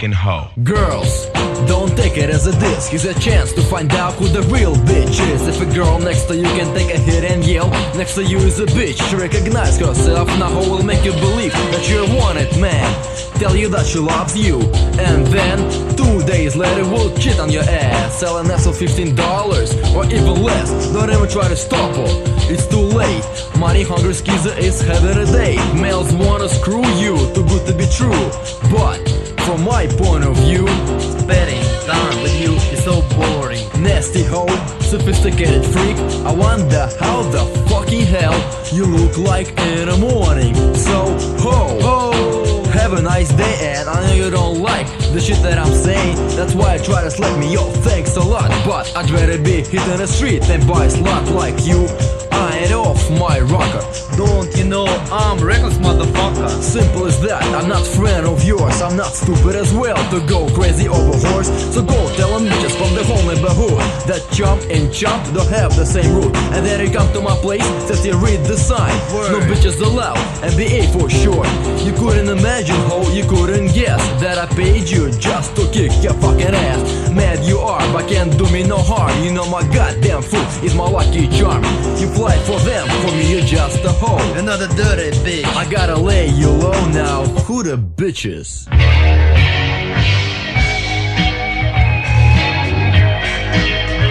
fucking hoe. Girls, don't take it as a diss. Here's a chance to find out who the real bitch is. If a girl next to you can take a hit and yell, next to you is a bitch. She recognize herself, now who will make you believe that you're a wanted man. Tell you that she loves you, and then 2 days later will cheat on your ass, selling ass for $15 or even less. Don't even try to stop her, it's too late. Money hungry skeezer is having a day. Males wanna screw you, too good to be true. But from my point of view, spending time with you is so boring. Nasty hoe, sophisticated freak, I wonder how the fucking hell you look like in the morning. So ho, have a nice day, and I know you don't like the shit that I'm saying. That's why I try to slap me, yo, thanks a lot. But I'd rather be hit in the street than buy a slut like you. I ain't off my rocker. Don't you know I'm reckless motherfucker? Simple as that, I'm not friend of yours. I'm not stupid as well to go crazy over horse. So go tell them bitches from the whole neighborhood that chump and chump don't have the same root. And then you come to my place, says you read the sign. No bitches allowed, NBA for sure. You couldn't imagine how you couldn't guess that I paid you just to kick your fucking ass. Mad you are, but can't do me no harm. You know my goddamn foot is my lucky charm. You fly for them, for me you're just a hoe. Another dirty bitch. I gotta lay you low now. Who the bitches?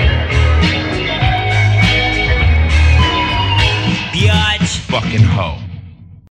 Fucking hoe.